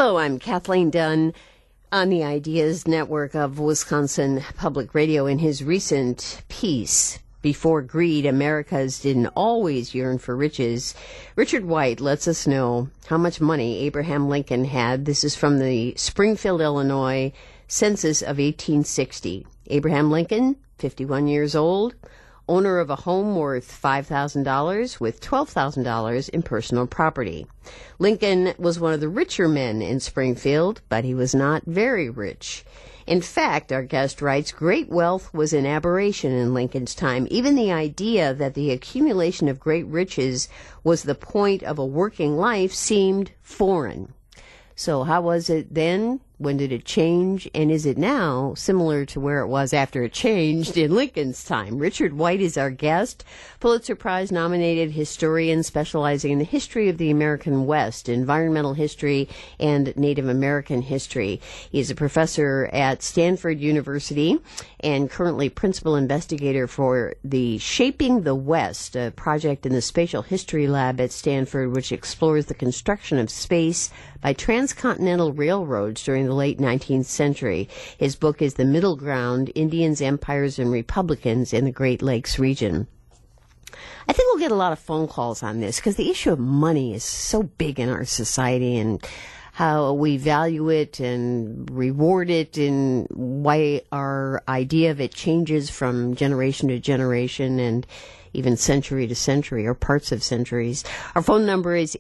Hello, I'm Kathleen Dunn on the Ideas Network of Wisconsin Public Radio. In his recent piece, Before Greed, Americans Didn't Always Yearn for Riches, Richard White lets us know how much money Abraham Lincoln had. This is from the Springfield, Illinois census of 1860. Abraham Lincoln, 51 years old, owner of a home worth $5,000 with $12,000 in personal property. Lincoln was one of the richer men in Springfield, but he was not very rich. In fact, our guest writes, great wealth was an aberration in Lincoln's time. Even the idea that the accumulation of great riches was the point of a working life seemed foreign. So how was it then? When did it change? And is it now similar to where it was after it changed in Lincoln's time? Richard White is our guest, Pulitzer Prize nominated historian specializing in the history of the American West, environmental history, and Native American history. He is a professor at Stanford University and currently principal investigator for the Shaping the West, a project in the Spatial History Lab at Stanford, which explores the construction of space by transcontinental railroads during the late 19th century. His book is The Middle Ground, Indians, Empires, and Republicans in the Great Lakes region. I think we'll get a lot of phone calls on this because the issue of money is so big in our society and how we value it and reward it and why our idea of it changes from generation to generation and even century to century, or parts of centuries. Our phone number is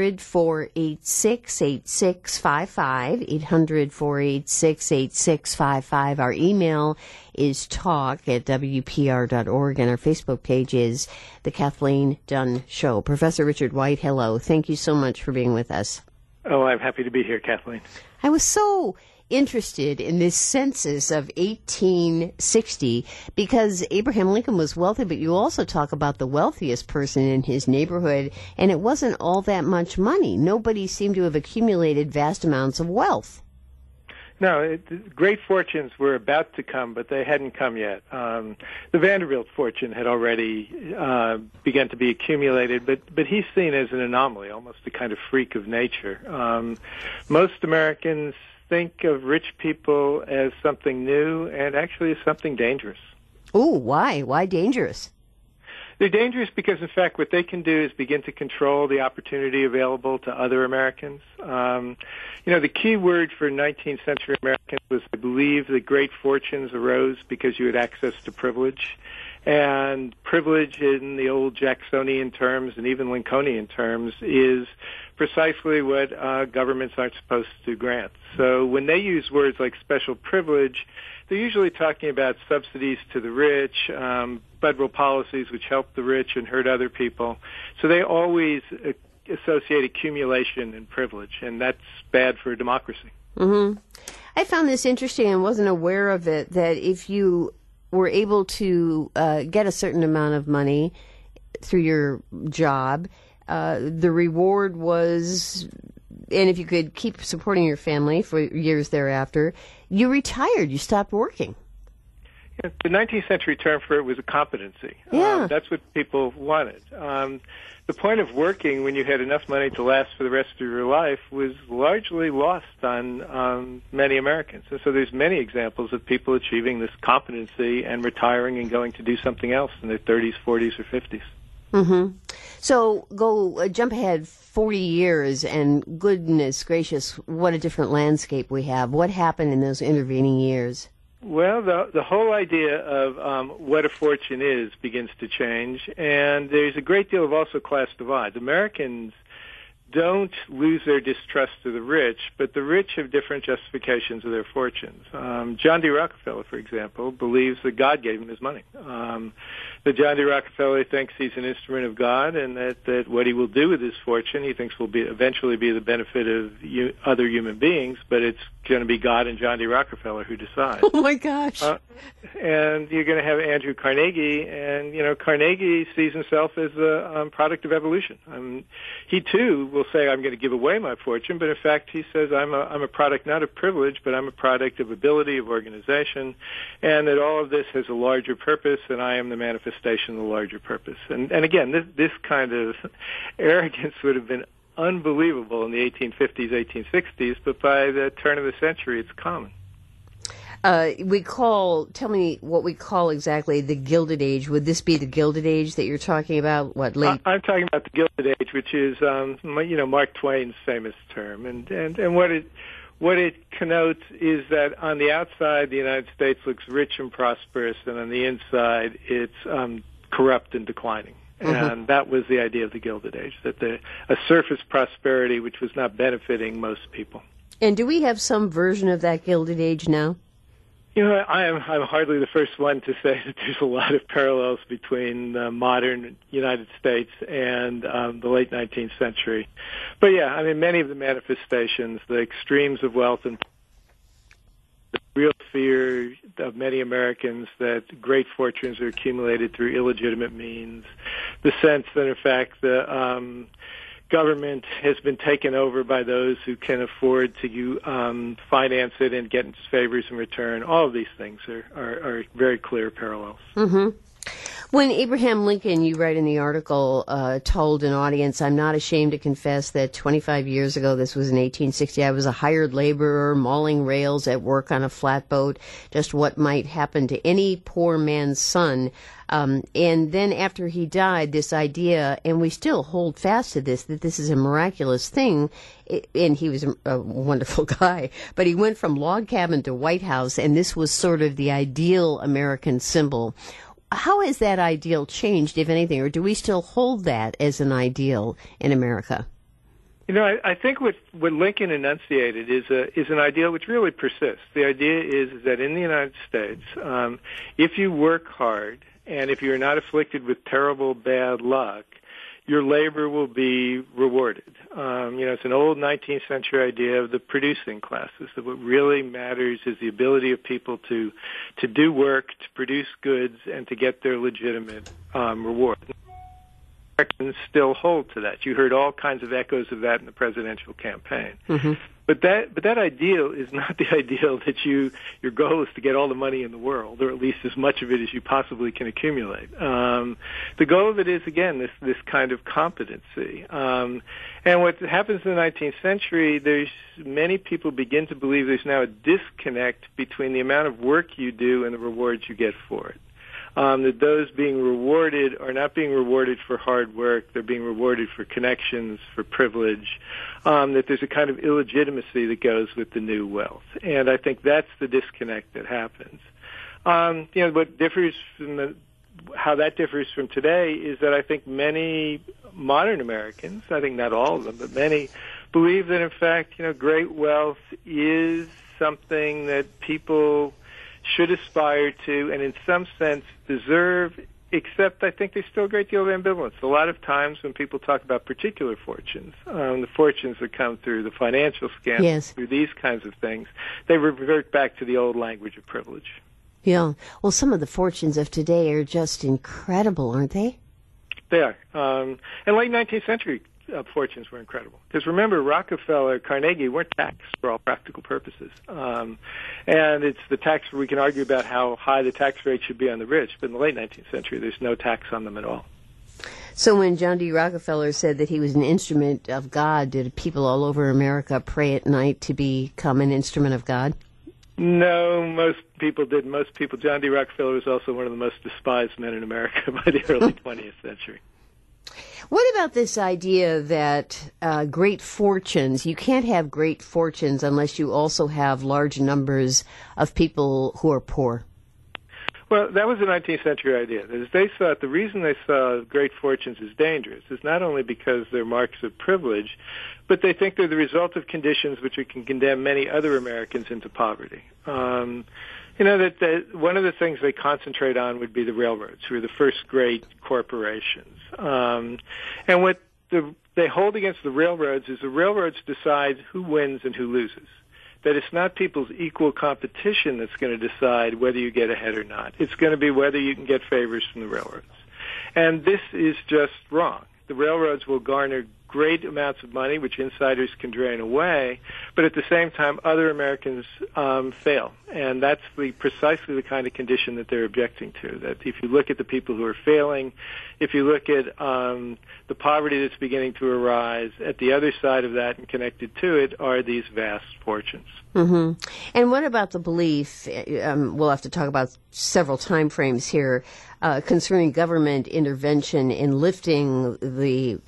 800-486-8655, 800-486-8655. Our email is talk@wpr.org, and our Facebook page is The Kathleen Dunn Show. Professor Richard White, hello. Thank you so much for being with us. Oh, I'm happy to be here, Kathleen. I was so interested in this census of 1860 because Abraham Lincoln was wealthy, but you also talk about the wealthiest person in his neighborhood, and it wasn't all that much money. Nobody seemed to have accumulated vast amounts of wealth. No, great fortunes were about to come, but they hadn't come yet. The Vanderbilt fortune had already begun to be accumulated, but he's seen as an anomaly, almost a kind of freak of nature. Most Americans think of rich people as something new and actually as something dangerous. Ooh, why? Why dangerous? They're dangerous because, in fact, what they can do is begin to control the opportunity available to other Americans. The key word for 19th century Americans was, I believe, that great fortunes arose because you had access to privilege. And privilege in the old Jacksonian terms and even Lincolnian terms is precisely what governments aren't supposed to grant. So when they use words like special privilege, they're usually talking about subsidies to the rich, federal policies which help the rich and hurt other people. So they always associate accumulation and privilege, and that's bad for democracy. Mm-hmm. I found this interesting and wasn't aware of it, that if you were able to get a certain amount of money through your job, the reward was, and if you could keep supporting your family for years thereafter, you retired, you stopped working. Yeah, the 19th century term for it was a competency. Yeah. That's what people wanted. The point of working when you had enough money to last for the rest of your life was largely lost on many Americans. And so there's many examples of people achieving this competency and retiring and going to do something else in their 30s, 40s, or 50s. Mm-hmm. So jump ahead 40 years, and goodness gracious, what a different landscape we have. What happened in those intervening years? Well, the whole idea of what a fortune is begins to change, and there's a great deal of also class divide. Americans don't lose their distrust of the rich, but the rich have different justifications of their fortunes. John D. Rockefeller, for example, believes that God gave him his money. That John D. Rockefeller thinks he's an instrument of God, and that what he will do with his fortune he thinks will eventually be the benefit of other human beings, but it's going to be God and John D. Rockefeller who decide. Oh, my gosh. And you're going to have Andrew Carnegie, and, Carnegie sees himself as a product of evolution. He, too, will say, I'm going to give away my fortune, but in fact he says, I'm a product not of privilege, but I'm a product of ability, of organization, and that all of this has a larger purpose, and I am the manifestation of the larger purpose. And again, this kind of arrogance would have been unbelievable in the 1850s, 1860s, but by the turn of the century, it's common. Tell me what we call exactly the Gilded Age. Would this be the Gilded Age that you're talking about? What, late? I'm talking about the Gilded Age, which is, Mark Twain's famous term. And what it connotes is that on the outside, the United States looks rich and prosperous, and on the inside, it's corrupt and declining. Mm-hmm. And that was the idea of the Gilded Age, that a surface prosperity which was not benefiting most people. And do we have some version of that Gilded Age now? I'm hardly the first one to say that there's a lot of parallels between the modern United States and the late 19th century. But yeah, I mean, many of the manifestations, the extremes of wealth and the real fear of many Americans that great fortunes are accumulated through illegitimate means, the sense that, in fact, the government has been taken over by those who can afford to finance it and get favors in return. All of these things are very clear parallels. Mm-hmm. When Abraham Lincoln, you write in the article, told an audience, "I'm not ashamed to confess that 25 years ago, this was in 1860, I was a hired laborer mauling rails at work on a flatboat, just what might happen to any poor man's son." And then after he died, this idea, and we still hold fast to this, that this is a miraculous thing, and he was a wonderful guy, but he went from log cabin to White House, and this was sort of the ideal American symbol. How has that ideal changed, if anything, or do we still hold that as an ideal in America? I think what Lincoln enunciated is an ideal which really persists. The idea is that in the United States, if you work hard and if you're not afflicted with terrible bad luck, your labor will be rewarded. It's an old 19th century idea of the producing classes, that what really matters is the ability of people to do work, to produce goods, and to get their legitimate reward. Americans still hold to that. You heard all kinds of echoes of that in the presidential campaign. Mm-hmm. But that ideal is not the ideal that your goal is to get all the money in the world, or at least as much of it as you possibly can accumulate. The goal of it is, again, this kind of competency. And what happens in the 19th century, there's many people begin to believe there's now a disconnect between the amount of work you do and the rewards you get for it. That those being rewarded are not being rewarded for hard work, they're being rewarded for connections, for privilege, that there's a kind of illegitimacy that goes with the new wealth. And I think that's the disconnect that happens. What differs from how that differs from today is that I think many modern Americans, I think not all of them, but many, believe that in fact, great wealth is something that people should aspire to and in some sense deserve, except I think there's still a great deal of ambivalence. A lot of times when people talk about particular fortunes, the fortunes that come through the financial scandals, yes, through these kinds of things, they revert back to the old language of privilege. Yeah. Well, some of the fortunes of today are just incredible, aren't they? They are. And late 19th century fortunes were incredible. Because remember, Rockefeller, Carnegie weren't taxed for all practical purposes. And it's the tax, we can argue about how high the tax rate should be on the rich, but in the late 19th century, there's no tax on them at all. So when John D. Rockefeller said that he was an instrument of God, did people all over America pray at night to become an instrument of God? No, most people didn't. John D. Rockefeller was also one of the most despised men in America by the early 20th century. What about this idea that great fortunes, you can't have great fortunes unless you also have large numbers of people who are poor? Well, that was a 19th century idea. They thought the reason they saw great fortunes as dangerous is not only because they're marks of privilege, but they think they're the result of conditions which can condemn many other Americans into poverty. That one of the things they concentrate on would be the railroads, who are the first great corporations. And what they hold against the railroads is the railroads decide who wins and who loses. That it's not people's equal competition that's going to decide whether you get ahead or not. It's going to be whether you can get favors from the railroads. And this is just wrong. The railroads will garner great amounts of money, which insiders can drain away, but at the same time, other Americans fail. And that's precisely the kind of condition that they're objecting to, that if you look at the people who are failing, if you look at the poverty that's beginning to arise, at the other side of that and connected to it are these vast fortunes. Mm-hmm. And what about the belief, we'll have to talk about several time frames here, concerning government intervention in lifting the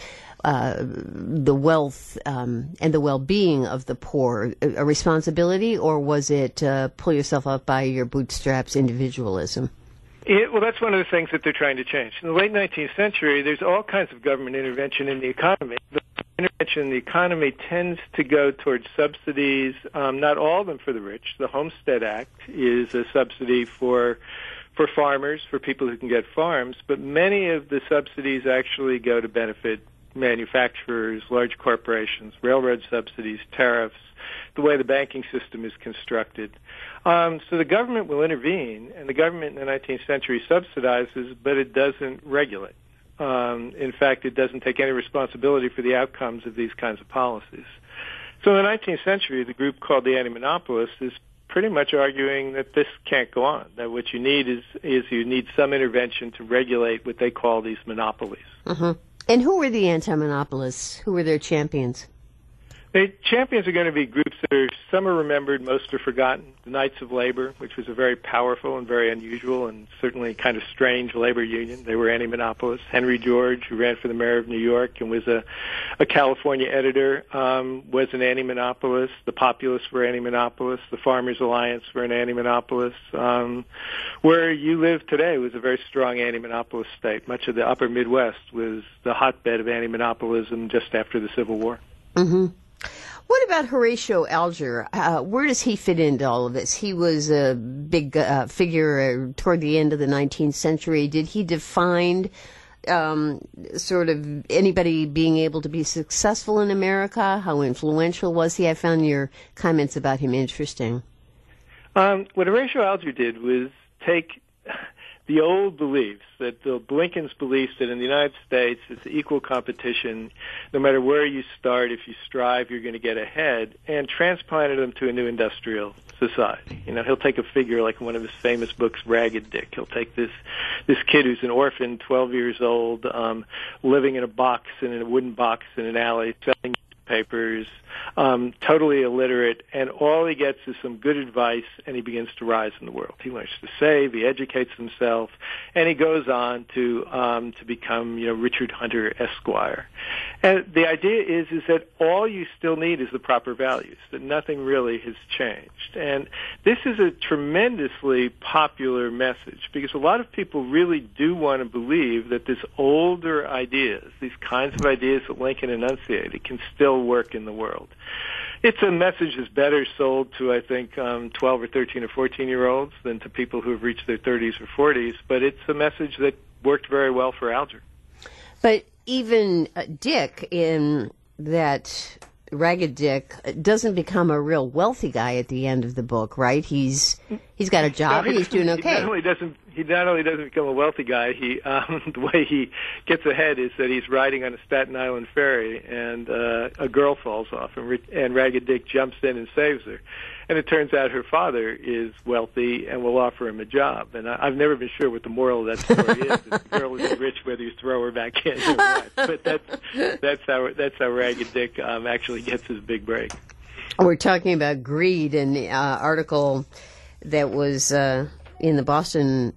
wealth and the well-being of the poor, a responsibility, or was it pull yourself up by your bootstraps individualism? Well, that's one of the things that they're trying to change. In the late 19th century, there's all kinds of government intervention in the economy. The intervention in the economy tends to go towards subsidies, not all of them for the rich. The Homestead Act is a subsidy for farmers, for people who can get farms, but many of the subsidies actually go to benefit manufacturers, large corporations, railroad subsidies, tariffs, the way the banking system is constructed. So the government will intervene, and the government in the 19th century subsidizes, but it doesn't regulate. In fact, it doesn't take any responsibility for the outcomes of these kinds of policies. So in the 19th century, the group called the Anti-Monopolists is pretty much arguing that this can't go on, that what you need is you need some intervention to regulate what they call these monopolies. Mm-hmm. And who were the anti-monopolists? Who were their champions? The champions are going to be groups that are, some are remembered, most are forgotten. The Knights of Labor, which was a very powerful and very unusual and certainly kind of strange labor union. They were anti-monopolists. Henry George, who ran for the mayor of New York and was a California editor, was an anti-monopolist. The Populists were anti-monopolists. The Farmers Alliance were an anti-monopolist. Where you live today was a very strong anti-monopolist state. Much of the upper Midwest was the hotbed of anti-monopolism just after the Civil War. Mm-hmm. What about Horatio Alger? Where does he fit into all of this? He was a big figure toward the end of the 19th century. Did he define sort of anybody being able to be successful in America? How influential was he? I found your comments about him interesting. What Horatio Alger did was take the old beliefs, that the Lincoln's beliefs that in the United States it's equal competition, no matter where you start, if you strive, you're going to get ahead, and transplanted them to a new industrial society. You know, he'll take a figure like in one of his famous books, Ragged Dick. He'll take this kid who's an orphan, 12 years old, living in a wooden box in an alley, selling newspapers, totally illiterate, and all he gets is some good advice, and he begins to rise in the world. He learns to save, he educates himself, and he goes on to become, Richard Hunter Esquire. And the idea is that all you still need is the proper values, that nothing really has changed. And this is a tremendously popular message, because a lot of people really do want to believe that this older ideas, these kinds of ideas that Lincoln enunciated, can still work in the world. It's a message that's better sold to, I think, 12 or 13 or 14-year-olds than to people who have reached their 30s or 40s, but it's a message that worked very well for Alger. But even Dick, in that Ragged Dick, doesn't become a real wealthy guy at the end of the book, right? He's got a job and he's doing okay. He not only doesn't become a wealthy guy, the way he gets ahead is that he's riding on a Staten Island ferry, and a girl falls off, and Ragged Dick jumps in and saves her. And it turns out her father is wealthy and will offer him a job. And I've never been sure what the moral of that story is. If the girl is rich, whether you throw her back in or what. But that's how Ragged Dick actually gets his big break. We're talking about greed, and the article that was in the Boston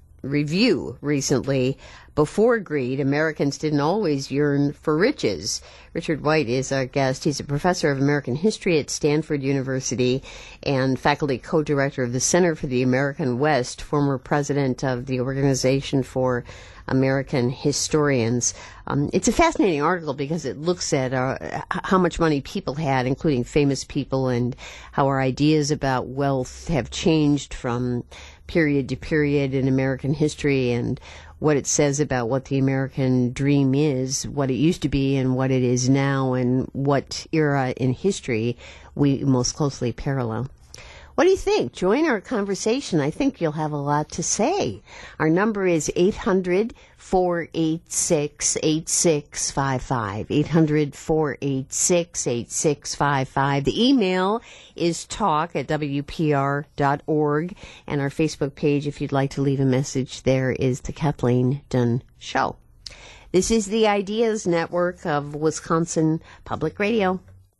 Review recently. Before greed, Americans didn't always yearn for riches. Richard White is our guest. He's a professor of American history at Stanford University and faculty co-director of the Center for the American West, former president of the Organization for American Historians. It's a fascinating article because it looks at how much money people had, including famous people, and how our ideas about wealth have changed from period to period in American history, and what it says about what the American dream is, what it used to be and what it is now, and what era in history we most closely parallel. What do you think? Join our conversation. I think you'll have a lot to say. Our number is 800-486-8655. 800-486-8655. The email is talk@wpr.org. And our Facebook page, if you'd like to leave a message there, is The Kathleen Dunn Show. This is the Ideas Network of Wisconsin Public Radio.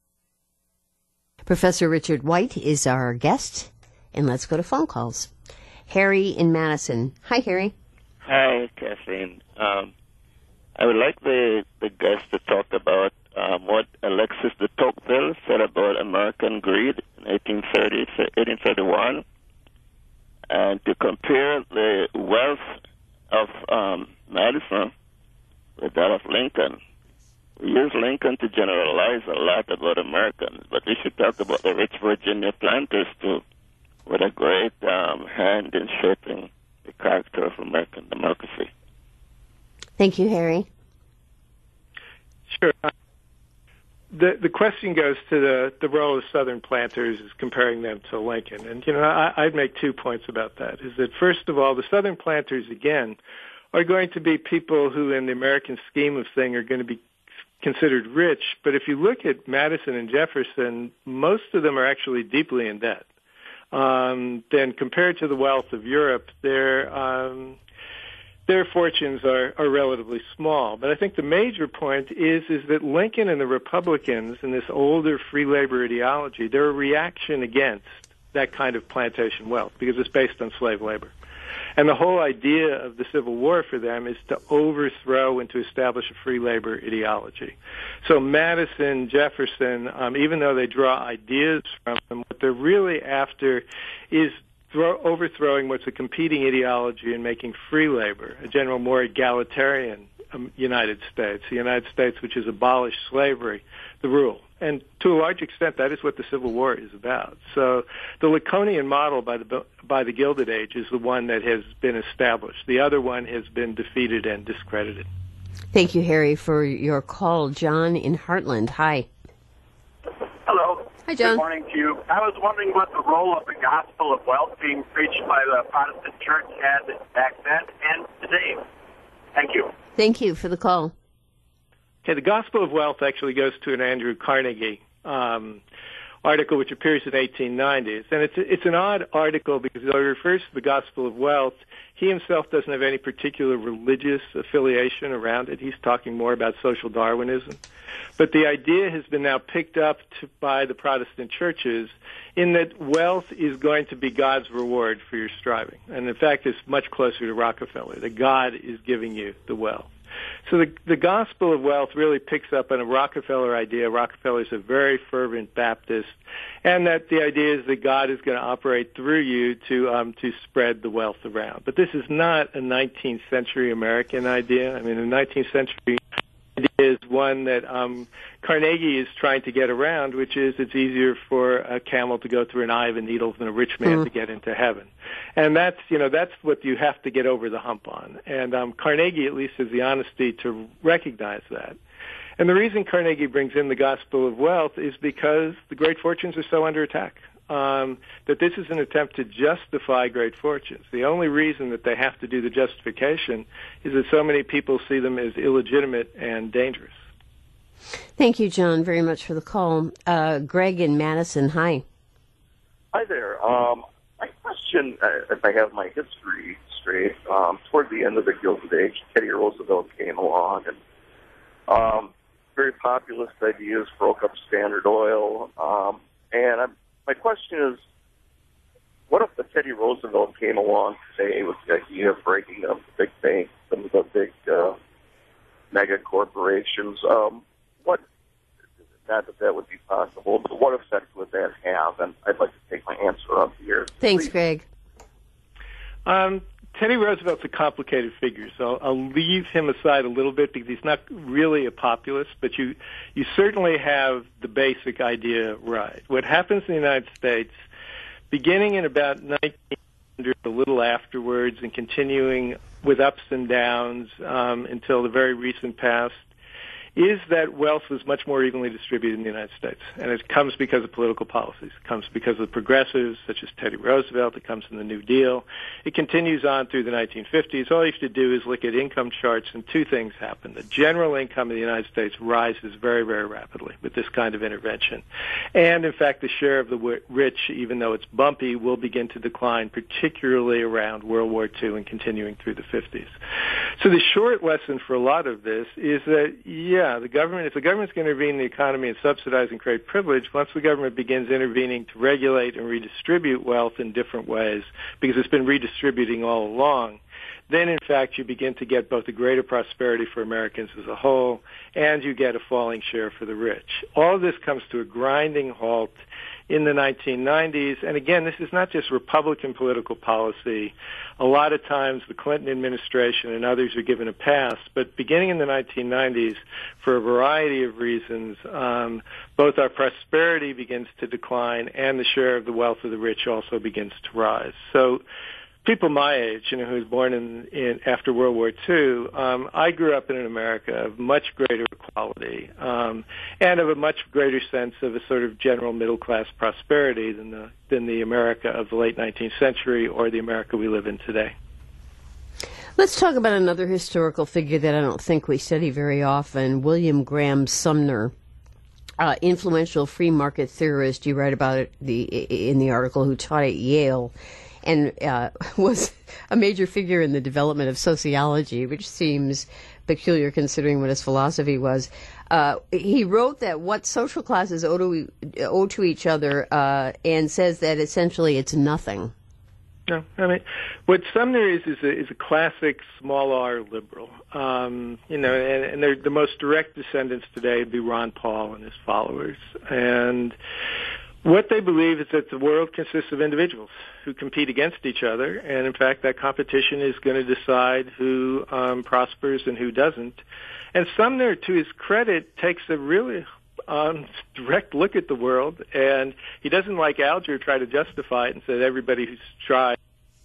Professor Richard White is our guest, and let's go to phone calls. Harry in Madison. Hi, Harry. Hi, Kathleen. I would like the guest to talk about what Alexis de Tocqueville said about American greed in 1831, and to compare the wealth of Madison with that of Lincoln. We use Lincoln to generalize a lot about Americans, but we should talk about the rich Virginia planters, too, with a great hand in shaping the character of American democracy. Thank you, Harry. Sure. The question goes to the role of Southern planters is comparing them to Lincoln. And, I'd make 2 points about that, is that, first of all, the Southern planters, again, are going to be people who, in the American scheme of things, are going to be considered rich, but if you look at Madison and Jefferson, most of them are actually deeply in debt. Then compared to the wealth of Europe, their fortunes are relatively small. But I think the major point is that Lincoln and the Republicans in this older free labor ideology, they're a reaction against that kind of plantation wealth because it's based on slave labor. And the whole idea of the Civil War for them is to overthrow and to establish a free labor ideology. So Madison, Jefferson, even though they draw ideas from them, what they're really after is overthrowing what's a competing ideology and making free labor a general, more egalitarian United States, the United States which has abolished slavery, the rule. And to a large extent, that is what the Civil War is about. So the Lincolnian model by the Gilded Age is the one that has been established. The other one has been defeated and discredited. Thank you, Harry, for your call. John in Heartland. Hi. Hello. Hi, John. Good morning to you. I was wondering what the role of the gospel of wealth being preached by the Protestant church had back then and today. Thank you. Thank you for the call. Okay, the Gospel of Wealth actually goes to an Andrew Carnegie article which appears in 1890s. And it's an odd article because though it refers to the Gospel of Wealth, he himself doesn't have any particular religious affiliation around it. He's talking more about social Darwinism. But the idea has been now picked up by the Protestant churches in that wealth is going to be God's reward for your striving. And in fact, it's much closer to Rockefeller, that God is giving you the wealth. So the Gospel of Wealth really picks up on a Rockefeller idea. Rockefeller's a very fervent Baptist, and that the idea is that God is going to operate through you to spread the wealth around. But this is not a 19th century American idea. I mean, the 19th century idea is one that Carnegie is trying to get around, which is it's easier for a camel to go through an eye of a needle than a rich man to get into heaven. And that's what you have to get over the hump on. And Carnegie at least has the honesty to recognize that. And the reason Carnegie brings in the Gospel of Wealth is because the great fortunes are so under attack. That this is an attempt to justify great fortunes. The only reason that they have to do the justification is that so many people see them as illegitimate and dangerous. Thank you, John, very much for the call. Greg in Madison, hi. Hi there. My question, if I have my history straight, toward the end of the Gilded Age, Teddy Roosevelt came along, and very populist ideas broke up Standard Oil, my question is, what if the Teddy Roosevelt came along today with the idea of breaking up the big banks, some of the big mega corporations? Not that would be possible, but what effect would that have? And I'd like to take my answer up here. Thanks, Greg. Teddy Roosevelt's a complicated figure, so I'll leave him aside a little bit because he's not really a populist, but you certainly have the basic idea right. What happens in the United States, beginning in about 1900, a little afterwards, and continuing with ups and downs until the very recent past, is that wealth was much more evenly distributed in the United States. And it comes because of political policies. It comes because of the progressives, such as Teddy Roosevelt. It comes from the New Deal. It continues on through the 1950s. All you have to do is look at income charts, and two things happen. The general income in the United States rises very, very rapidly with this kind of intervention. And, in fact, the share of the rich, even though it's bumpy, will begin to decline, particularly around World War II and continuing through the 50s. So the short lesson for a lot of this is that, if the government's going to intervene in the economy and subsidize and create privilege, once the government begins intervening to regulate and redistribute wealth in different ways, because it's been redistributing all along, then in fact you begin to get both a greater prosperity for Americans as a whole, and you get a falling share for the rich. All of this comes to a grinding halt in the 1990s, and again, this is not just Republican political policy. A lot of times the Clinton administration and others are given a pass, but beginning in the 1990s, for a variety of reasons, both our prosperity begins to decline and the share of the wealth of the rich also begins to rise. So people my age, who was born in after World War II, I grew up in an America of much greater equality and of a much greater sense of a sort of general middle class prosperity than the America of the late 19th century or the America we live in today. Let's talk about another historical figure that I don't think we study very often, William Graham Sumner. Influential free market theorist. You write about it in the article, who taught at Yale and was a major figure in the development of sociology, which seems peculiar considering what his philosophy was. He wrote that what social classes owe to each other, and says that essentially it's nothing. No, I mean, what Sumner is a classic small R liberal. And the most direct descendants today would be Ron Paul and his followers. And what they believe is that the world consists of individuals who compete against each other, and in fact that competition is going to decide who prospers and who doesn't. And Sumner, to his credit, takes a really direct look at the world, and he doesn't, like Alger, try to justify it and say everybody who's tried.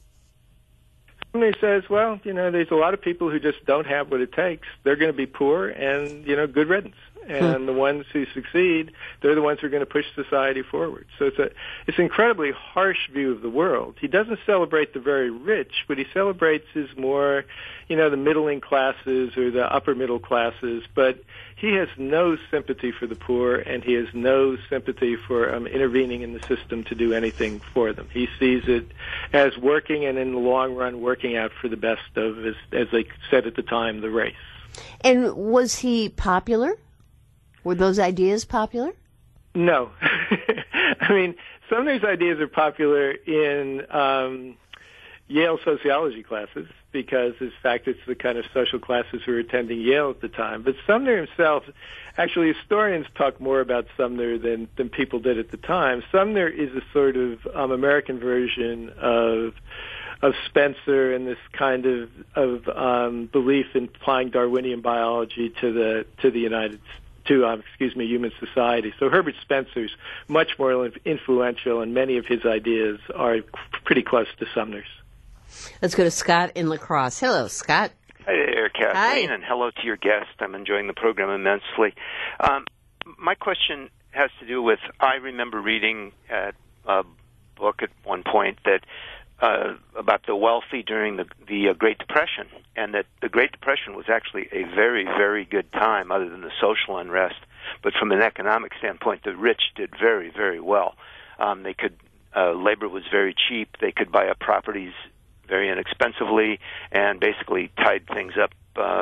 Sumner says, well, there's a lot of people who just don't have what it takes. They're going to be poor, and, good riddance. And the ones who succeed, they're the ones who are going to push society forward. So it's an incredibly harsh view of the world. He doesn't celebrate the very rich. What he celebrates is more, the middling classes or the upper middle classes. But he has no sympathy for the poor, and he has no sympathy for intervening in the system to do anything for them. He sees it as working, and in the long run, working out for the best of, as they said at the time, the race. And was he popular? Were those ideas popular? No. I mean, Sumner's ideas are popular in Yale sociology classes because, in fact, it's the kind of social classes who were attending Yale at the time. But Sumner himself, actually, historians talk more about Sumner than people did at the time. Sumner is a sort of American version of Spencer and this kind of belief in applying Darwinian biology to human society. So Herbert Spencer's much more influential, and many of his ideas are pretty close to Sumner's. Let's go to Scott in La Crosse. Hello, Scott. Hi there, Kathleen, Hi. And hello to your guest. I'm enjoying the program immensely. My question has to do with, I remember reading a book at one point that about the wealthy during the Great Depression, and that the Great Depression was actually a very, very good time, other than the social unrest. But from an economic standpoint, the rich did very, very well. They could labor was very cheap. They could buy up properties very inexpensively, and basically tied things up,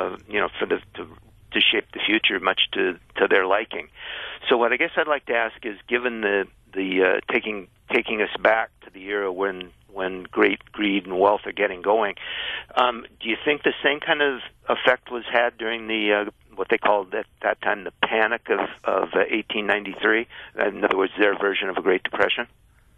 to shape the future, much to their liking. So what I guess I'd like to ask is, given the taking us back to the era when great greed and wealth are getting going, do you think the same kind of effect was had during the what they called at that time the Panic of 1893? In other words, their version of a Great Depression?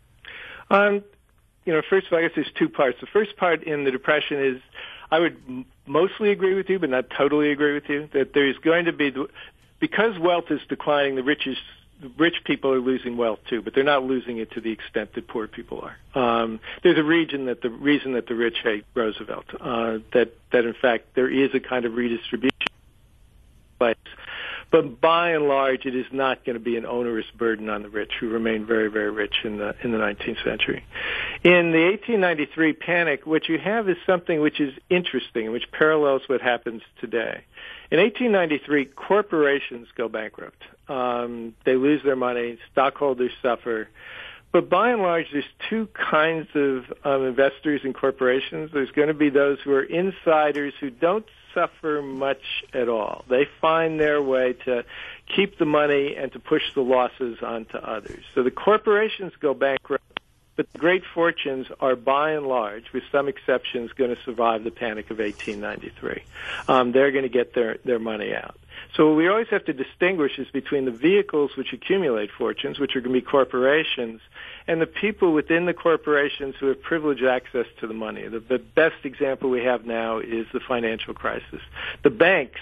First of all, I guess there's two parts. The first part in the Depression is, I would mostly agree with you, but not totally agree with you, that there's going to be, because wealth is declining, the rich people are losing wealth too, but they're not losing it to the extent that poor people are. There's a reason that the rich hate Roosevelt, that in fact there is a kind of redistribution place. But by and large, it is not going to be an onerous burden on the rich, who remain very, very rich in the 19th century. In the 1893 panic, what you have is something which is interesting, which parallels what happens today. In 1893, corporations go bankrupt. They lose their money. Stockholders suffer. But by and large, there's two kinds of investors in corporations. There's going to be those who are insiders who don't suffer much at all. They find their way to keep the money and to push the losses onto others. So the corporations go bankrupt, but the great fortunes are by and large, with some exceptions, going to survive the panic of 1893. They're going to get their money out. So what we always have to distinguish is between the vehicles which accumulate fortunes, which are going to be corporations, and the people within the corporations who have privileged access to the money. The best example we have now is the financial crisis. The banks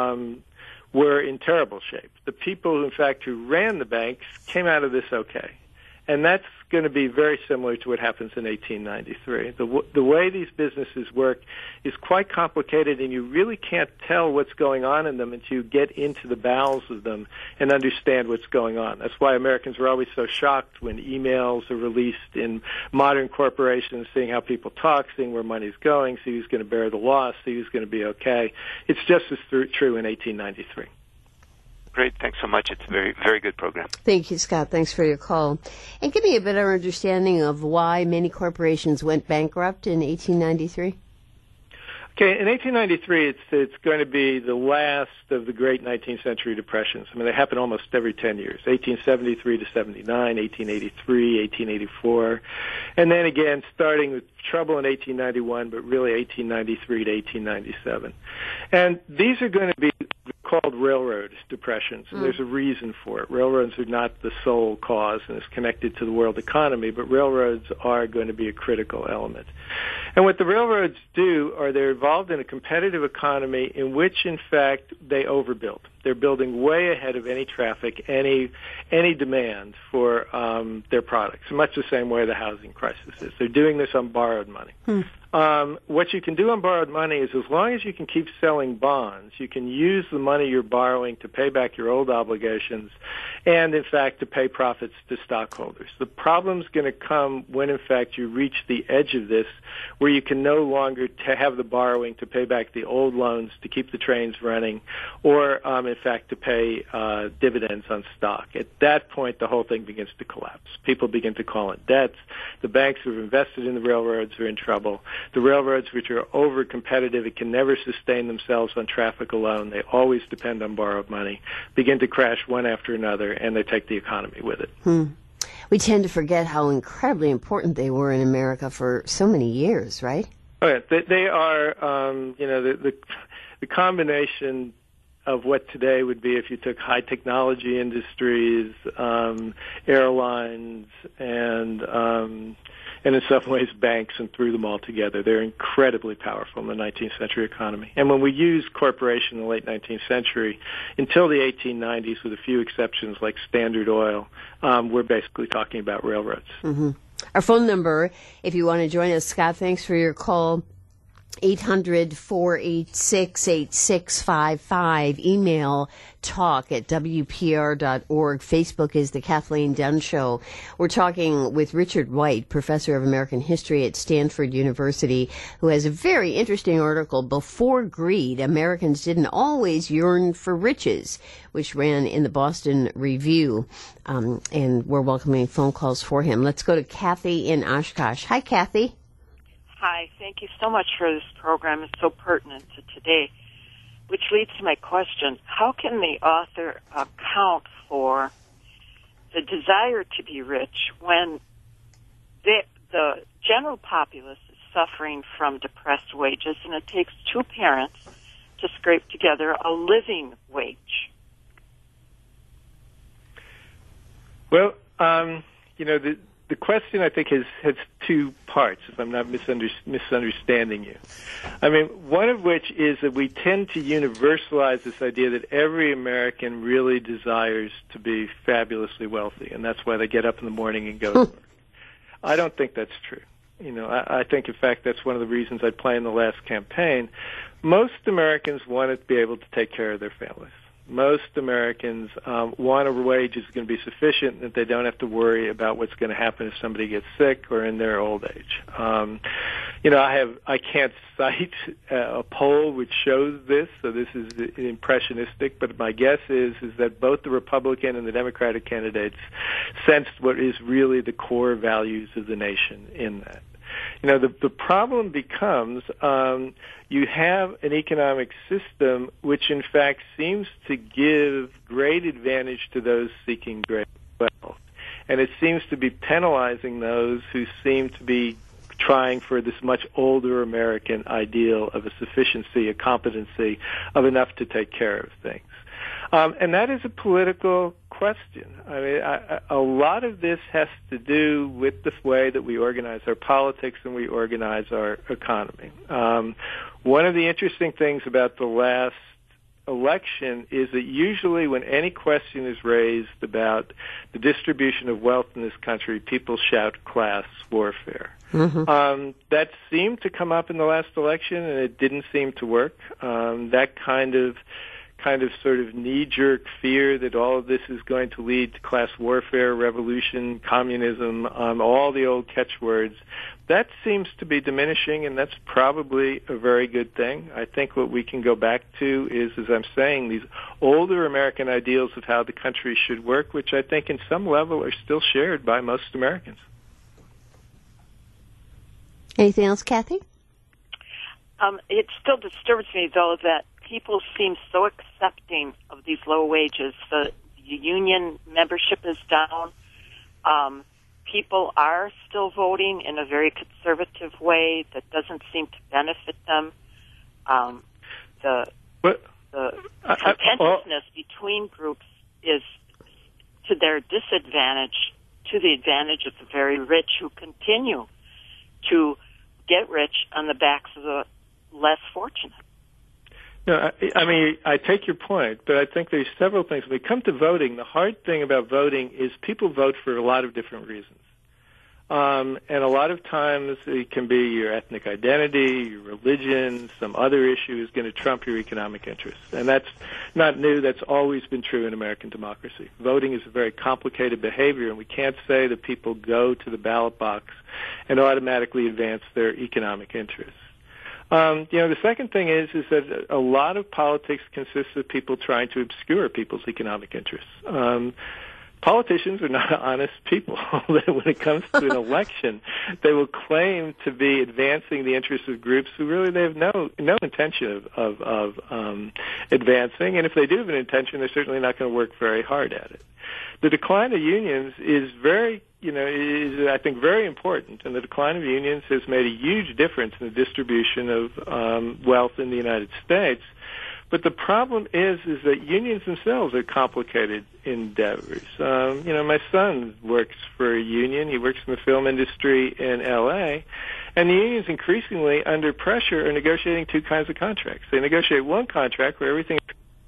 were in terrible shape. The people, in fact, who ran the banks came out of this okay. And that's going to be very similar to what happens in 1893. The way these businesses work is quite complicated, and you really can't tell what's going on in them until you get into the bowels of them and understand what's going on. That's why Americans are always so shocked when emails are released in modern corporations, seeing how people talk, seeing where money's going, see who's going to bear the loss, see who's going to be okay. It's just as true in 1893. Great. Thanks so much. It's a very, very good program. Thank you, Scott. Thanks for your call. And give me a better understanding of why many corporations went bankrupt in 1893. Okay, in 1893, it's going to be the last of the great 19th century depressions. I mean, they happen almost every 10 years, 1873 to 79, 1883, 1884, and then again starting with trouble in 1891, but really 1893 to 1897. And these are going to be called railroad depressions, and there's a reason for it. Railroads are not the sole cause, and it's connected to the world economy, but railroads are going to be a critical element. And what the railroads do are they're involved in a competitive economy in which, in fact, they overbuild. They're building way ahead of any traffic, any demand for their products, much the same way the housing crisis is. They're doing this on borrowed money. What you can do on borrowed money is, as long as you can keep selling bonds, you can use the money you're borrowing to pay back your old obligations and, in fact, to pay profits to stockholders. The problem's going to come when, in fact, you reach the edge of this, where you can no longer have the borrowing to pay back the old loans to keep the trains running, or, in fact, to pay dividends on stock. At that point, the whole thing begins to collapse. People begin to call it debts. The banks who have invested in the railroads are in trouble. The railroads, which are over-competitive and can never sustain themselves on traffic alone, they always depend on borrowed money, begin to crash one after another, and they take the economy with it. We tend to forget how incredibly important they were in America for so many years, right? Oh, yeah. They are, the combination of what today would be if you took high technology industries, airlines, and in some ways banks, and threw them all together. They're incredibly powerful in the 19th century economy. And when we use corporation in the late 19th century, until the 1890s, with a few exceptions like Standard Oil, we're basically talking about railroads. Our phone number, if you want to join us, Scott, thanks for your call, 800-486-8655. Email talk@wpr.org. Facebook is The Kathleen Dunn Show. We're talking with Richard White, professor of American history at Stanford University, who has a very interesting article, Before Greed, Americans Didn't Always Yearn for Riches, which ran in the Boston Review. And we're welcoming phone calls for him. Let's go to Kathy in Oshkosh. Hi, Kathy. Hi, thank you so much for this program. It's so pertinent to today, which leads to my question. How can the author account for the desire to be rich when the general populace is suffering from depressed wages, and it takes two parents to scrape together a living wage? Well, the question, I think, has two parts, if I'm not misunderstanding you. I mean, one of which is that we tend to universalize this idea that every American really desires to be fabulously wealthy, and that's why they get up in the morning and go to work. I don't think that's true. I think, in fact, that's one of the reasons I play in the last campaign. Most Americans want to be able to take care of their families. most Americans want a wage that's going to be sufficient and that they don't have to worry about what's going to happen if somebody gets sick or in their old age. I can't cite a poll which shows this, so this is impressionistic, but my guess is that both the Republican and the Democratic candidates sensed what is really the core values of the nation in that. The problem becomes you have an economic system which in fact seems to give great advantage to those seeking great wealth. And it seems to be penalizing those who seem to be trying for this much older American ideal of a sufficiency, a competency, of enough to take care of things. And that is a political question. I mean, a lot of this has to do with the way that we organize our politics and we organize our economy. One of the interesting things about the last election is that usually when any question is raised about the distribution of wealth in this country, people shout class warfare. Mm-hmm. That seemed to come up in the last election, and it didn't seem to work. That kind of sort of knee-jerk fear that all of this is going to lead to class warfare, revolution, communism, all the old catchwords, that seems to be diminishing, and that's probably a very good thing. I think what we can go back to is, as I'm saying, these older American ideals of how the country should work, which I think in some level are still shared by most Americans. Anything else, Kathy? It still disturbs me, though, that people seem so accepting of these low wages. The union membership is down. People are still voting in a very conservative way that doesn't seem to benefit them. The contentiousness between groups is to their disadvantage, to the advantage of the very rich who continue to get rich on the backs of the less fortunate. No, I mean, I take your point, but I think there's several things. When we come to voting, the hard thing about voting is people vote for a lot of different reasons. And a lot of times it can be your ethnic identity, your religion, some other issue is going to trump your economic interests. And that's not new. That's always been true in American democracy. Voting is a very complicated behavior, and we can't say that people go to the ballot box and automatically advance their economic interests. The second thing is that a lot of politics consists of people trying to obscure people's economic interests. Politicians are not honest people. When it comes to an election, they will claim to be advancing the interests of groups who really they have no intention of advancing. And if they do have an intention, they're certainly not going to work very hard at it. The decline of unions is I think very important, and the decline of unions has made a huge difference in the distribution of wealth in the United States. But the problem is that unions themselves are complicated endeavors. My son works for a union. He works in the film industry in L.A., and the unions increasingly, under pressure, are negotiating two kinds of contracts. They negotiate one contract where everything...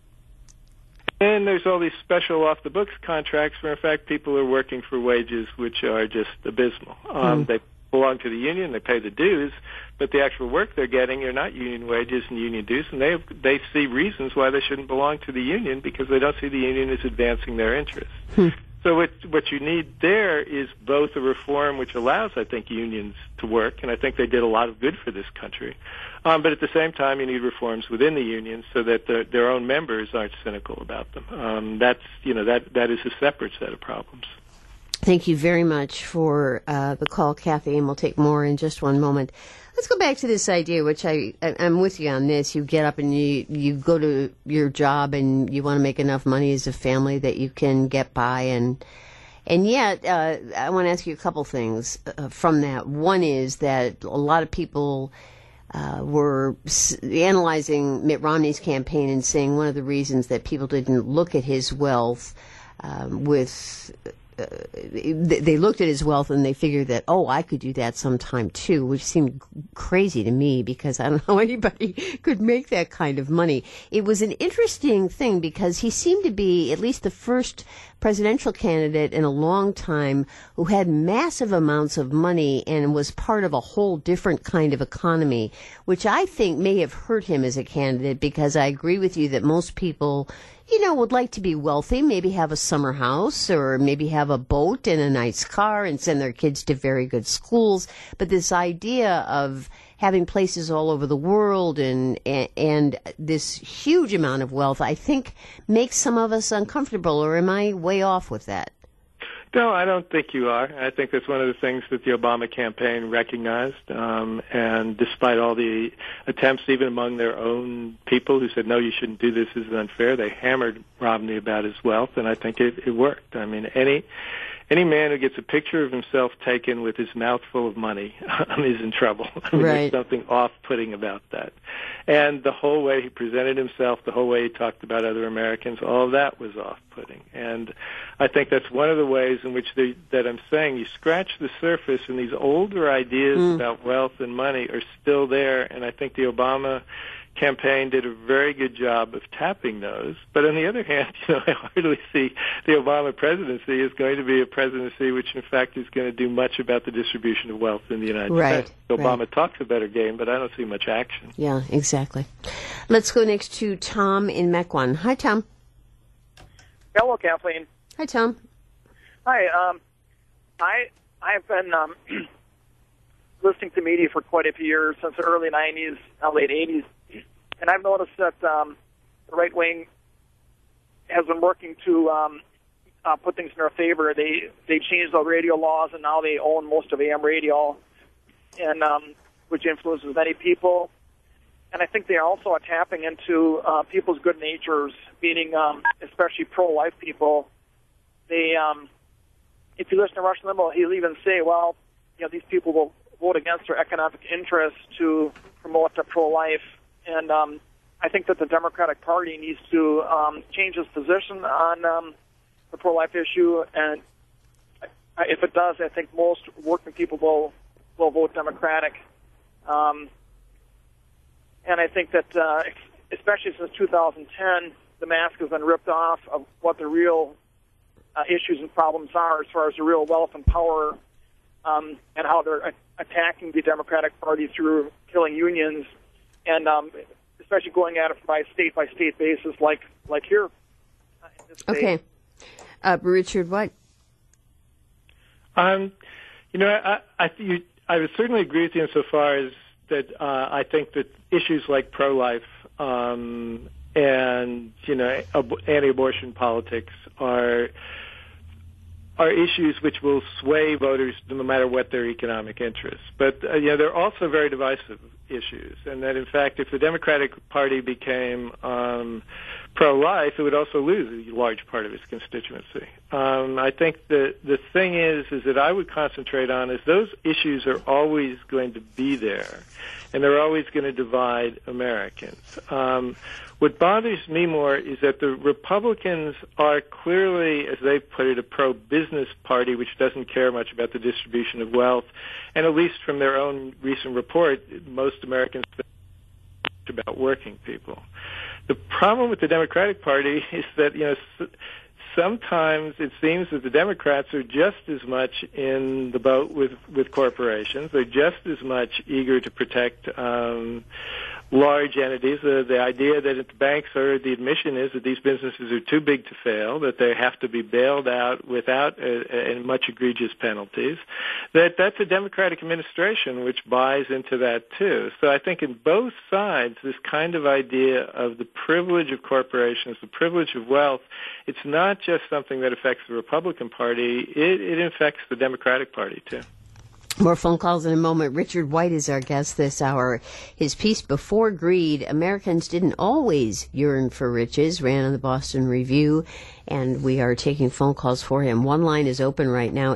And there's all these special off-the-books contracts where, in fact, people are working for wages which are just abysmal. They belong to the union, they pay the dues, but the actual work they're getting are not union wages and union dues, and they see reasons why they shouldn't belong to the union because they don't see the union as advancing their interests. So what you need there is both a reform which allows, I think, unions to work, and I think they did a lot of good for this country. But at the same time, you need reforms within the unions so that their own members aren't cynical about them. That is a separate set of problems. Thank you very much for the call, Kathy, and we'll take more in just one moment. Let's go back to this idea, which I'm with you on this. You get up and you go to your job and you want to make enough money as a family that you can get by. And yet, I want to ask you a couple things from that. One is that a lot of people were analyzing Mitt Romney's campaign and saying one of the reasons that people didn't look at his wealth they looked at his wealth and they figured that, I could do that sometime too, which seemed crazy to me because I don't know how anybody could make that kind of money. It was an interesting thing because he seemed to be at least the first presidential candidate in a long time who had massive amounts of money and was part of a whole different kind of economy, which I think may have hurt him as a candidate because I agree with you that most people would like to be wealthy, maybe have a summer house or maybe have a boat and a nice car and send their kids to very good schools. But this idea of having places all over the world and this huge amount of wealth, I think, makes some of us uncomfortable. Or am I way off with that? No, I don't think you are. I think that's one of the things that the Obama campaign recognized. And despite all the attempts, even among their own people who said, no, you shouldn't do this, this is unfair, they hammered Romney about his wealth, and I think it worked. I mean, any man who gets a picture of himself taken with his mouth full of money is in trouble. I mean, right. There's something off-putting about that. And the whole way he presented himself, the whole way he talked about other Americans, all of that was off-putting. And I think that's one of the ways in which that I'm saying you scratch the surface and these older ideas about wealth and money are still there. And I think the Obama campaign did a very good job of tapping those. But on the other hand, I hardly see the Obama presidency is going to be a presidency which, in fact, is going to do much about the distribution of wealth in the United States. Obama talks a better game, but I don't see much action. Yeah, exactly. Let's go next to Tom in Mequon. Hi, Tom. Hello, Kathleen. Hi, Tom. Hi. I've been listening to media for quite a few years, since the early 90s, late 80s, and I've noticed that the right wing has been working to put things in their favor. They changed the radio laws, and now they own most of AM radio, and which influences many people. And I think they are also tapping into people's good natures, meaning especially pro-life people. They, if you listen to Rush Limbaugh, he'll even say, well, these people will vote against their economic interests to promote the pro-life. And I think that the Democratic Party needs to change its position on the pro-life issue. And if it does, I think most working people will vote Democratic. And I think that, especially since 2010, the mask has been ripped off of what the real issues and problems are as far as the real wealth and power, and how they're attacking the Democratic Party through killing unions, and especially going at it by state basis, like here. Okay, Richard White. I would certainly agree with you insofar as that. I think that issues like pro-life and anti-abortion politics are issues which will sway voters no matter what their economic interests. But they're also very divisive issues, and that in fact, if the Democratic Party became pro-life, it would also lose a large part of its constituency. I think the thing is that I would concentrate on is those issues are always going to be there, and they're always going to divide Americans. What bothers me more is that the Republicans are clearly, as they put it, a pro-business party which doesn't care much about the distribution of wealth, and at least from their own recent report, most Americans think about working people. The problem with the Democratic Party is that, sometimes it seems that the Democrats are just as much in the boat with corporations. They're just as much eager to protect large entities. The idea that the banks the admission is that these businesses are too big to fail, that they have to be bailed out without much egregious penalties. That's a Democratic administration which buys into that too. So I think in both sides, this kind of idea of the privilege of corporations, the privilege of wealth, it's not just something that affects the Republican Party, it affects the Democratic Party too. More phone calls in a moment. Richard White is our guest this hour. His piece, Before Greed, Americans Didn't Always Yearn for Riches, ran on the Boston Review, and we are taking phone calls for him. One line is open right now,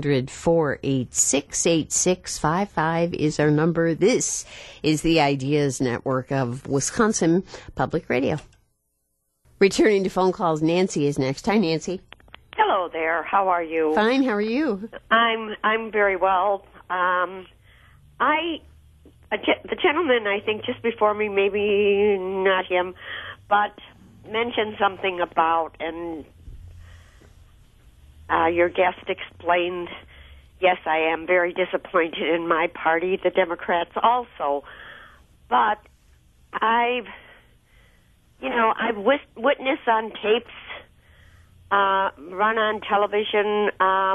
800-486-8655 is our number. This is the Ideas Network of Wisconsin Public Radio. Returning to phone calls, Nancy is next. Hi, Nancy. Hello there. How are you? Fine. How are you? I'm very well. The gentleman, I think, just before me, maybe not him, but mentioned something about, and your guest explained, yes, I am very disappointed in my party, the Democrats also, but I've I've witnessed on tapes, run on television,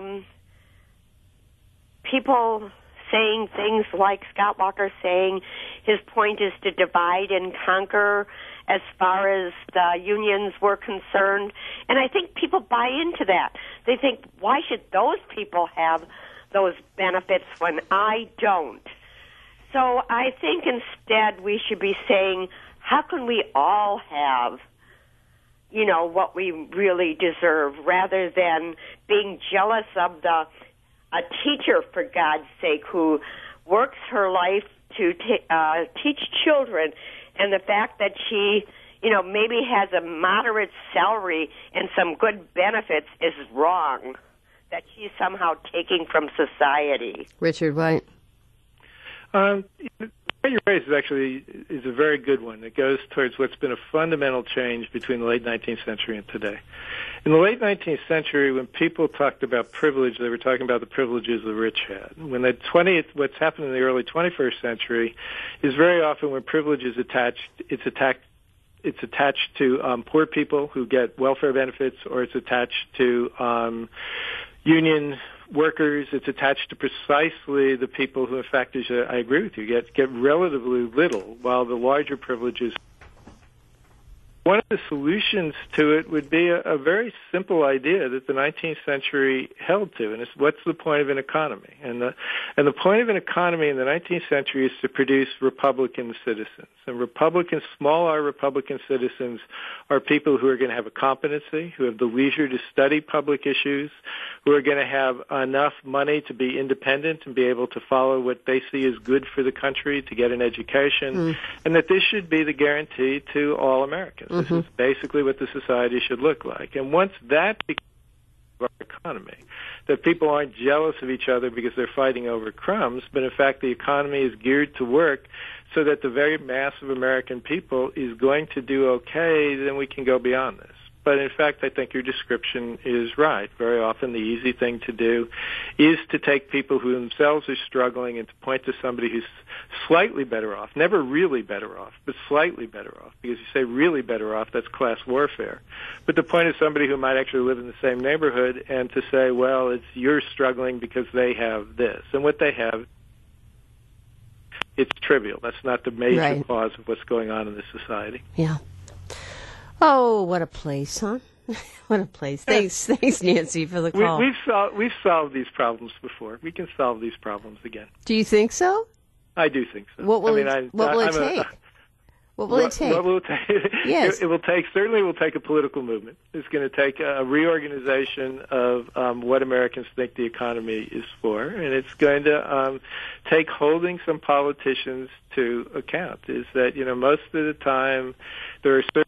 people saying things like Scott Walker saying his point is to divide and conquer as far as the unions were concerned. And I think people buy into that. They think, why should those people have those benefits when I don't? So I think instead we should be saying, how can we all have, what we really deserve, rather than being jealous of a teacher, for God's sake, who works her life to teach children, and the fact that she, maybe has a moderate salary and some good benefits is wrong, that she's somehow taking from society. Richard White. What you raised is a very good one. It goes towards what's been a fundamental change between the late 19th century and today. In the late 19th century, when people talked about privilege, they were talking about the privileges the rich had. What's happened in the early 21st century is very often when privilege is attached, it's attached to poor people who get welfare benefits, or it's attached to union workers. It's attached to precisely the people who, in fact, I agree with you, get relatively little, while the larger privileges. One of the solutions to it would be a very simple idea that the 19th century held to, and it's what's the point of an economy? And the point of an economy in the 19th century is to produce Republican citizens. And small R Republican citizens are people who are going to have a competency, who have the leisure to study public issues, who are going to have enough money to be independent and be able to follow what they see as good for the country, to get an education, and that this should be the guarantee to all Americans. This is basically what the society should look like. And once that becomes our economy, that people aren't jealous of each other because they're fighting over crumbs, but in fact the economy is geared to work so that the very mass of American people is going to do okay, then we can go beyond this. But in fact, I think your description is right. Very often the easy thing to do is to take people who themselves are struggling and to point to somebody who's slightly better off, never really better off, but slightly better off. Because you say really better off, that's class warfare. But the point is somebody who might actually live in the same neighborhood, and to say, well, you're struggling because they have this. And what they have, it's trivial. That's not the major cause of what's going on in this society. Yeah. Oh, what a place, huh? What a place. Thanks, Nancy, for the call. We've solved these problems before. We can solve these problems again. Do you think so? I do think so. What will it take? What will it take? What will it take? Yes. It will take a political movement. It's going to take a reorganization of what Americans think the economy is for, and it's going to take holding some politicians to account. Is that, most of the time there are certain,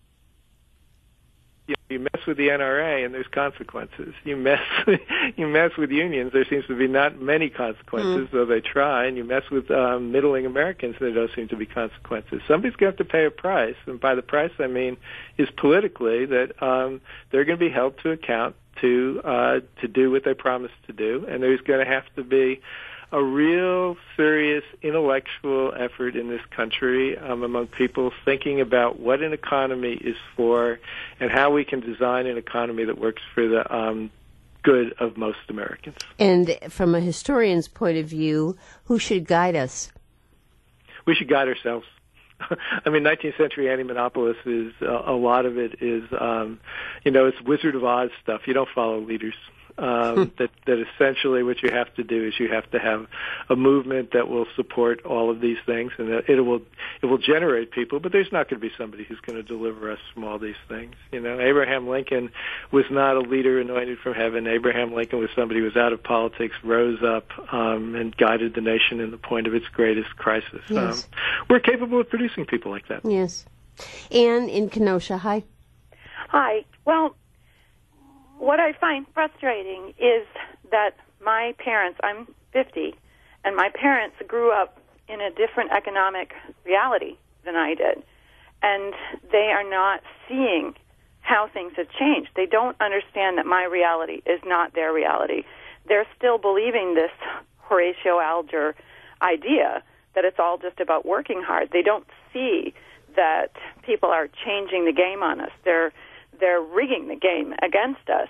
you mess with the NRA and there's consequences. You mess with unions, there seems to be not many consequences, though they try. And you mess with middling Americans, there don't seem to be consequences. Somebody's going to have to pay a price, and by the price I mean is politically that they're going to be held to account to do what they promised to do, and there's going to have to be a real serious intellectual effort in this country among people thinking about what an economy is for and how we can design an economy that works for the good of most Americans. And from a historian's point of view, who should guide us? We should guide ourselves. I mean, 19th century anti-monopolist is, a lot of it is, it's Wizard of Oz stuff. You don't follow leaders. That essentially what you have to do is you have to have a movement that will support all of these things, and that it will generate people, but there's not going to be somebody who's going to deliver us from all these things. Abraham Lincoln was not a leader anointed from heaven. Abraham Lincoln was somebody who was out of politics, rose up, and guided the nation in the point of its greatest crisis. Yes. We're capable of producing people like that. Yes. Anne in Kenosha, hi. Hi. Well, what I find frustrating is that my parents, I'm 50, and my parents grew up in a different economic reality than I did. And they are not seeing how things have changed. They don't understand that my reality is not their reality. They're still believing this Horatio Alger idea that it's all just about working hard. They don't see that people are changing the game on us. They're rigging the game against us.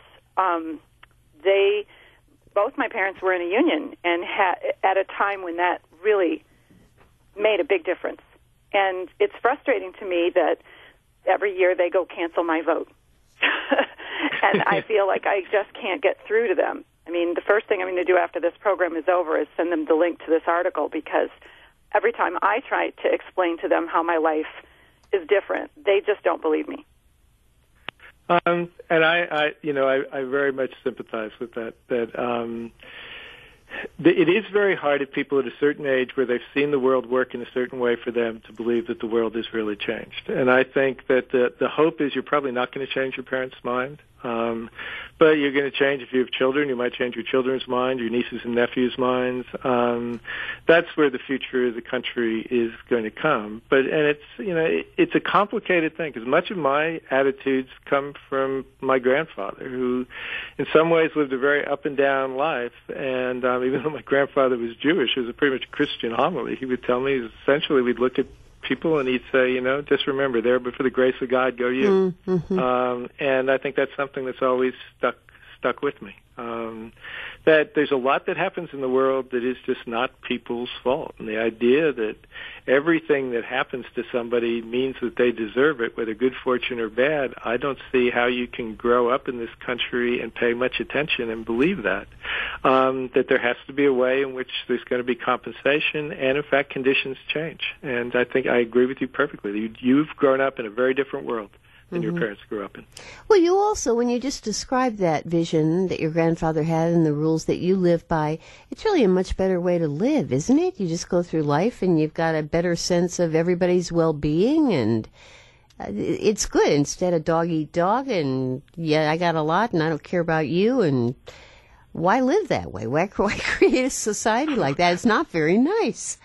Both my parents were in a union, and at a time when that really made a big difference. And it's frustrating to me that every year they go cancel my vote. And I feel like I just can't get through to them. I mean, the first thing I'm going to do after this program is over is send them the link to this article, because every time I try to explain to them how my life is different, they just don't believe me. And I very much sympathize with that. It is very hard at people at a certain age where they've seen the world work in a certain way for them to believe that the world has really changed. And I think that the hope is you're probably not going to change your parents' mind. But you're going to change if you have children. You might change your children's mind, your nieces and nephews' minds. That's where the future of the country is going to come. It's a complicated thing, because much of my attitudes come from my grandfather, who in some ways lived a very up and down life. And even though my grandfather was Jewish, it was a pretty much Christian homily. He would tell me, essentially, we'd look at people and he'd say, just remember, there, but for the grace of God, go you. Mm-hmm. And I think that's something that's always stuck with me. That there's a lot that happens in the world that is just not people's fault. And the idea that everything that happens to somebody means that they deserve it, whether good fortune or bad, I don't see how you can grow up in this country and pay much attention and believe that. That there has to be a way in which there's going to be compensation, and in fact conditions change. And I think I agree with you perfectly. You've grown up in a very different world than your parents grew up in. Well, you also, when you just described that vision that your grandfather had and the rules that you live by, it's really a much better way to live, isn't it? You just go through life and you've got a better sense of everybody's well-being, and it's good instead of dog eat dog, and I got a lot and I don't care about you, and why live that way? Why create a society like that? It's not very nice.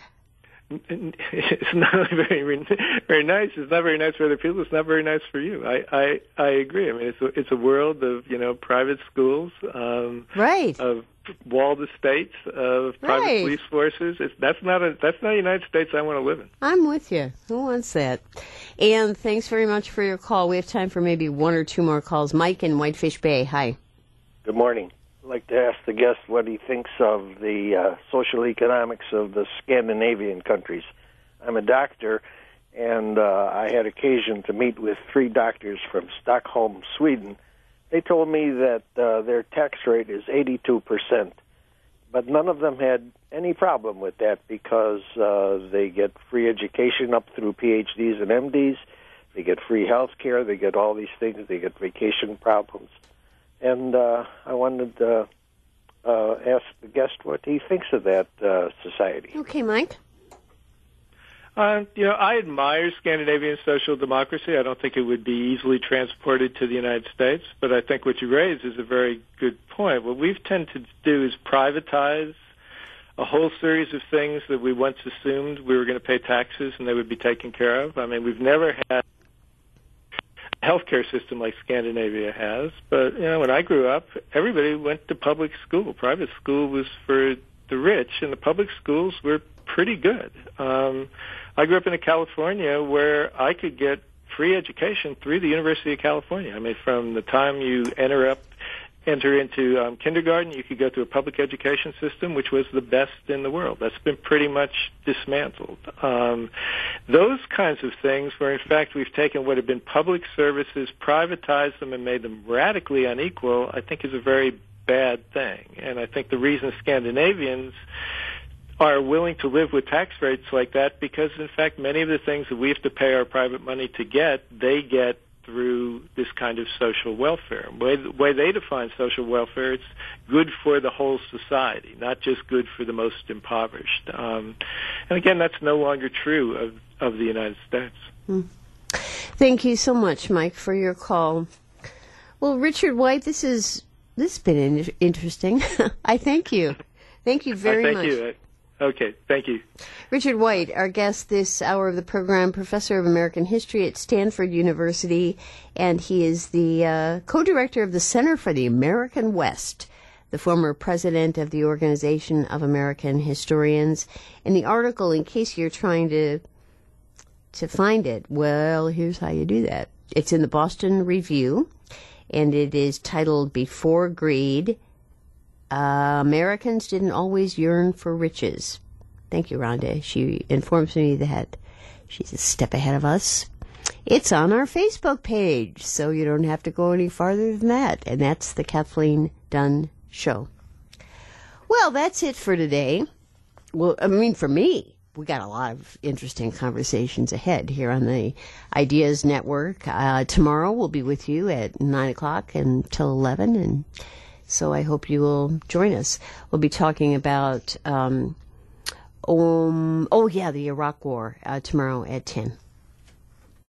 It's not very very nice. It's not very nice for other people. It's not very nice for you. I agree. I mean, it's a world of private schools, right? Of walled estates, of private police forces. That's not the United States I want to live in. I'm with you. Who wants that? And thanks very much for your call. We have time for maybe one or two more calls. Mike in Whitefish Bay. Hi. Good morning. I'd like to ask the guest what he thinks of the social economics of the Scandinavian countries. I'm a doctor, and I had occasion to meet with 3 doctors from Stockholm, Sweden. They told me that their tax rate is 82%, but none of them had any problem with that because they get free education up through PhDs and MDs, they get free health care, they get all these things, they get vacation problems. And I wanted to ask the guest what he thinks of that society. Okay, Mike. I admire Scandinavian social democracy. I don't think it would be easily transported to the United States, but I think what you raise is a very good point. What we've tended to do is privatize a whole series of things that we once assumed we were going to pay taxes and they would be taken care of. I mean, we've never had healthcare system like Scandinavia has, but when I grew up, everybody went to public school. Private school was for the rich, and the public schools were pretty good. I grew up in California where I could get free education through the University of California. I mean, from the time you enter into kindergarten, you could go through a public education system, which was the best in the world. That's been pretty much dismantled. Those kinds of things where, in fact, we've taken what have been public services, privatized them, and made them radically unequal, I think is a very bad thing. And I think the reason Scandinavians are willing to live with tax rates like that, because, in fact, many of the things that we have to pay our private money to get, they get through this kind of social welfare. The way they define social welfare, it's good for the whole society, not just good for the most impoverished. And again, that's no longer true of the United States. Thank you so much, Mike, for your call. Well, Richard White, this has been interesting. I thank you. Thank you very much. Thank you. Okay, thank you. Richard White, our guest this hour of the program, professor of American history at Stanford University, and he is the co-director of the Center for the American West, the former president of the Organization of American Historians. And the article, in case you're trying to to find it? Well, here's how you do that. It's in the Boston Review, and it is titled Before Greed, Americans Didn't Always Yearn for Riches. Thank you, Rhonda. She informs me that she's a step ahead of us. It's on our Facebook page, so you don't have to go any farther than that. And that's the Kathleen Dunn Show. Well, that's it for today. Well, I mean, for me, we got a lot of interesting conversations ahead here on the Ideas Network. Tomorrow we'll be with you at 9 o'clock until 11, and so I hope you will join us. We'll be talking about, the Iraq War tomorrow at 10.